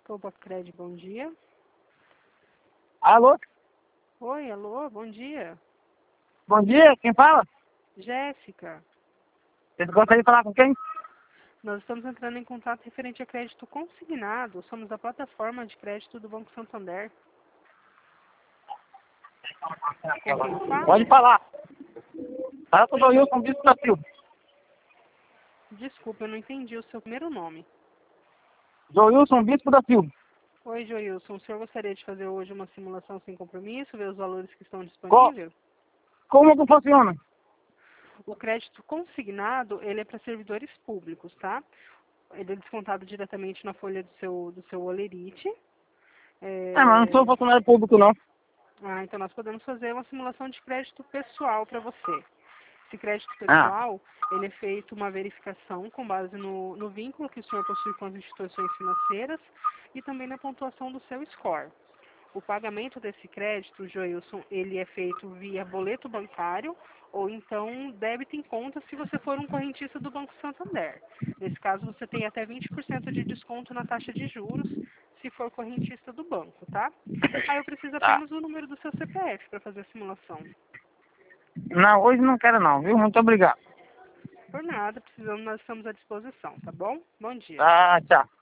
Opa, Cred, bom dia. Alô? Oi, alô, bom dia. Bom dia, quem fala? Jéssica, Vocês gostariam de falar com quem? nós estamos entrando em contato referente a crédito consignado. Somos da plataforma de crédito do Banco Santander. Com quem eu falo? Pode falar. Fala com o Joilson Bispo da Silva. Desculpa, eu não entendi o seu primeiro nome. Joilson Bispo da Silva. Oi, Joilson, o senhor gostaria de fazer hoje uma simulação sem compromisso, ver os valores que estão Co- disponíveis? Como que funciona? O crédito consignado, ele é para servidores públicos, tá? Ele é descontado diretamente na folha do seu Olerite. Mas não sou funcionário público, não. Então nós podemos fazer uma simulação de crédito pessoal para você. Esse crédito Ah, pessoal, ele é feito uma verificação com base no vínculo que o senhor possui com as instituições financeiras e também na pontuação do seu score. O pagamento desse crédito, Joilson, ele é feito via boleto bancário ou então débito em conta se você for um correntista do Banco Santander. Nesse caso, você tem até 20% de desconto na taxa de juros se for correntista do banco, tá? Aí eu preciso tá. apenas do número do seu CPF para fazer a simulação. Não, hoje não quero não, viu? Muito obrigado. Por nada, precisando, nós estamos à disposição, tá bom? Bom dia. Tá, tchau.